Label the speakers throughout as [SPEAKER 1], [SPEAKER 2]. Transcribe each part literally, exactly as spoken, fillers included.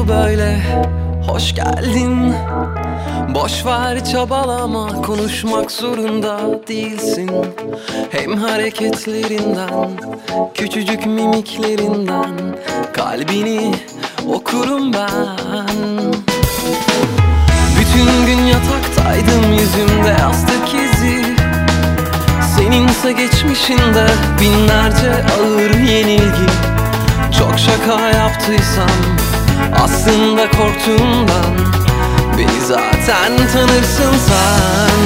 [SPEAKER 1] bu böyle? Hoş geldin. Boş ver çabalama, konuşmak zorunda değilsin. Hem hareketlerinden, küçücük mimiklerinden kalbini okurum ben. Bütün gün yataktaydım, yüzümde yastık izi. Seninse geçmişinde binlerce ağır yenilgi. Çok şaka yaptıysam aslında korktuğumdan, beni zaten tanırsın sen.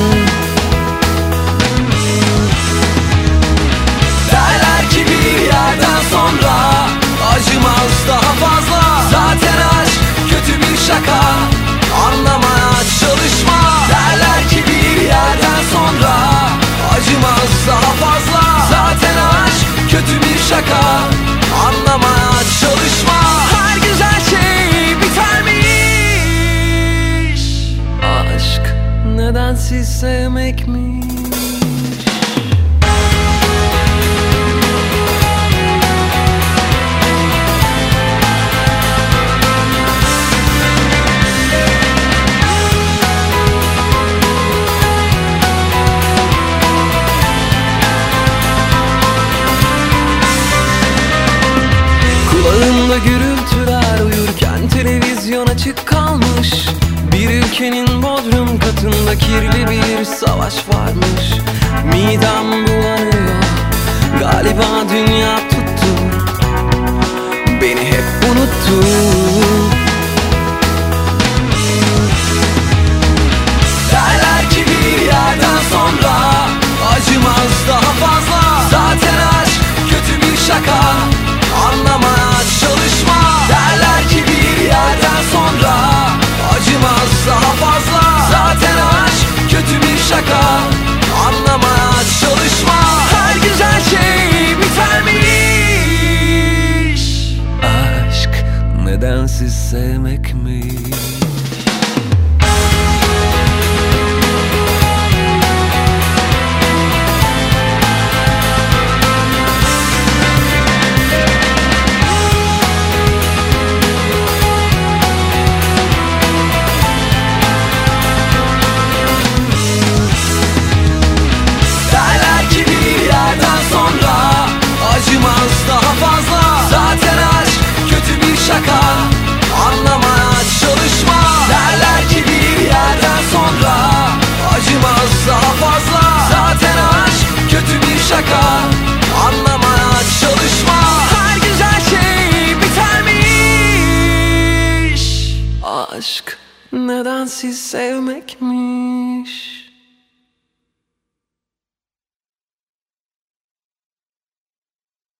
[SPEAKER 1] Derler ki bir yerden sonra acımaz daha fazla. Zaten aşk kötü bir şaka, anlamaya çalışma. Derler ki bir yerden sonra acımaz daha fazla. Zaten aşk kötü bir şaka, anlamaya çalışma. Her güzel şey bitermiş. Aşk nedensiz sevmekmiş. Kulağımda gürültüler, uyurken televizyon açık kalmış. Bir ülkenin bodrum katında kirli bir savaş varmış. Midem bulanıyor, galiba dünya tuttu, beni hep unuttu. Derler ki bir yerden sonra acımaz daha fazla. Zaten aşk kötü bir şaka, anlamaya çalışma. Derler ki bir yerden sonra acımaz daha fazla. Zaten aşk kötü bir şaka, anlamaya çalışma. Her güzel şey bitermiş. Aşk nedensiz sevmekmiş. Acımaz daha fazla. Zaten aşk kötü bir şaka, anlamaya çalışma. Derler ki bir yerden sonra acımaz daha fazla. Zaten aşk kötü bir şaka, anlamaya çalışma. Her güzel şey bitermiş. Aşk nedensiz sevmekmiş.